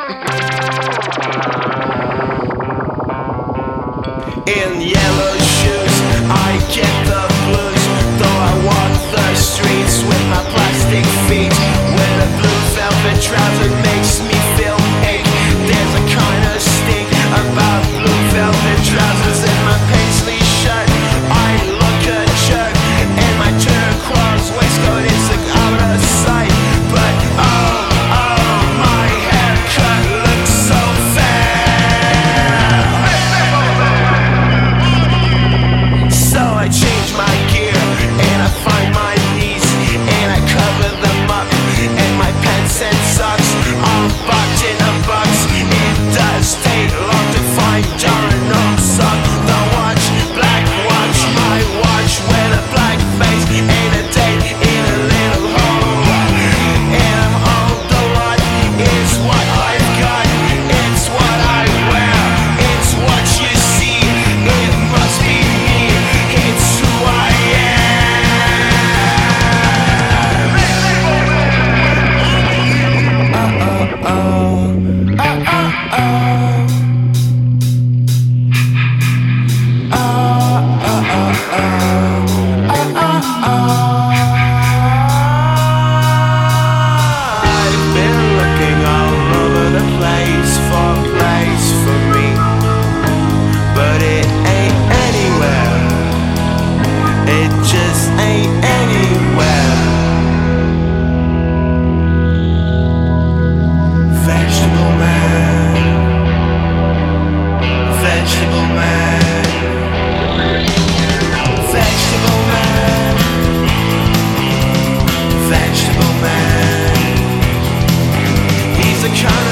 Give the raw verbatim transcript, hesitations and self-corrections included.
In yellow shoes, I get the blues. Though I walk the streets with my plastic feet, when a blue velvet trouser makes me feel ache. There's a kind of stink about blue velvet trousers and my paisley shirt. I look a jerk, and my turquoise waistcoat is like out of sight. But oh, oh, my haircut looks so fair. So I change my gear, and I find my knees, and I cover them up, and my pants and socks are boxed in a box. It does take long to find darn old sock. The watch, black watch, my watch, wear a black face, ain't a date in a little hole. And I'm old a lot, it's what I've got, it's what I wear, it's what you see, it must be me, it's who I am. Uh oh oh, uh oh oh. I've been looking all over the place for a place for me, but it ain't anywhere. It just ain't anywhere. Vegetable man, vegetable man, vegetable man, vegetable man. He's the kind of